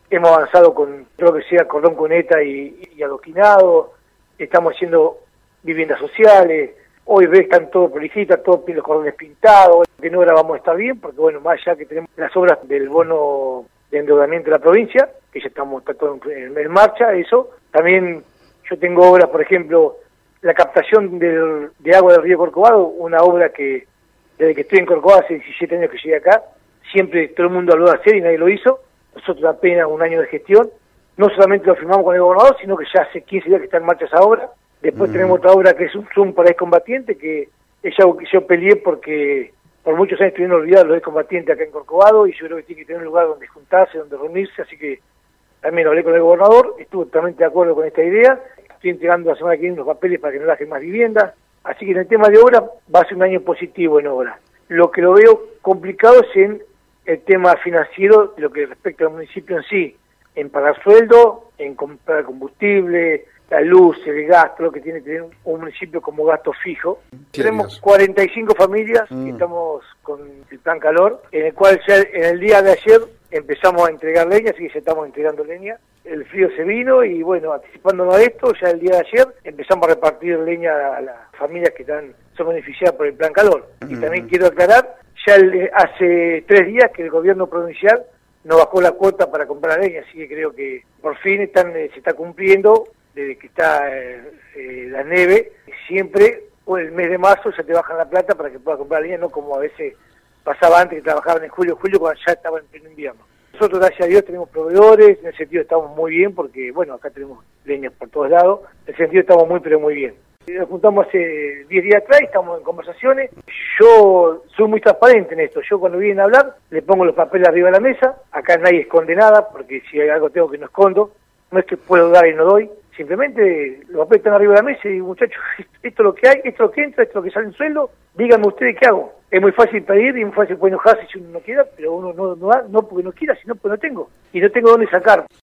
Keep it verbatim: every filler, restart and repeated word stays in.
hemos avanzado con todo lo que sea cordón cuneta y, y adoquinado, estamos haciendo viviendas sociales, hoy ves están todos prolijitas, todos los cordones pintados, en obra vamos a estar bien, porque bueno, más allá que tenemos las obras del bono de endeudamiento de la provincia, que ya estamos está todo en, en marcha, eso, también yo tengo obras, por ejemplo, la captación del, de agua del río Corcovado, una obra que desde que estoy en Corcovado, hace diecisiete años que llegué acá, siempre todo el mundo habló de hacer y nadie lo hizo, nosotros apenas un año de gestión, no solamente lo firmamos con el gobernador, sino que ya hace quince días que está en marcha esa obra. Después mm. tenemos otra obra que es un Zoom para excombatientes, que ella, yo peleé porque por muchos años estuvieron olvidados los excombatientes acá en Corcovado, y yo creo que tiene que tener un lugar donde juntarse, donde reunirse, así que también hablé con el gobernador, estuve totalmente de acuerdo con esta idea, estoy entregando la semana que viene los papeles para que no bajen más viviendas, así que en el tema de obra va a ser un año positivo en obra. Lo que lo veo complicado es en el tema financiero, lo que respecta al municipio en sí, en pagar sueldo, en comprar combustible, la luz, el gas, todo lo que tiene que tener un municipio como gasto fijo. Sí, tenemos Dios. cuarenta y cinco familias mm. que estamos con el plan calor, en el cual ya en el día de ayer empezamos a entregar leña, así que ya estamos entregando leña. El frío se vino y bueno, anticipándonos a esto, ya el día de ayer empezamos a repartir leña a las familias que están son beneficiadas por el plan calor. Mm. Y también quiero aclarar, ya el, hace tres días que el gobierno provincial no bajó la cuota para comprar leña, así que creo que por fin están eh, se está cumpliendo desde que está eh, eh, la nieve, siempre o el mes de marzo ya te bajan la plata para que puedas comprar leña, no como a veces pasaba antes que trabajaban en julio, julio cuando ya estaba en pleno invierno. Nosotros, gracias a Dios, tenemos proveedores, en ese sentido estamos muy bien porque, bueno, acá tenemos leña por todos lados, en ese sentido estamos muy, pero muy bien. Nos juntamos hace diez días atrás, estamos en conversaciones. Yo soy muy transparente en esto. Yo cuando vienen a hablar, le pongo los papeles arriba de la mesa. Acá nadie esconde nada, porque si hay algo tengo que no escondo. No es que puedo dar y no doy. Simplemente los papeles están arriba de la mesa y digo, muchachos, esto es lo que hay, esto es lo que entra, esto es lo que sale en sueldo. Díganme ustedes qué hago. Es muy fácil pedir y muy fácil puede enojarse si uno no quiera, pero uno no, no da, no porque no quiera, sino porque no tengo. Y no tengo dónde sacar.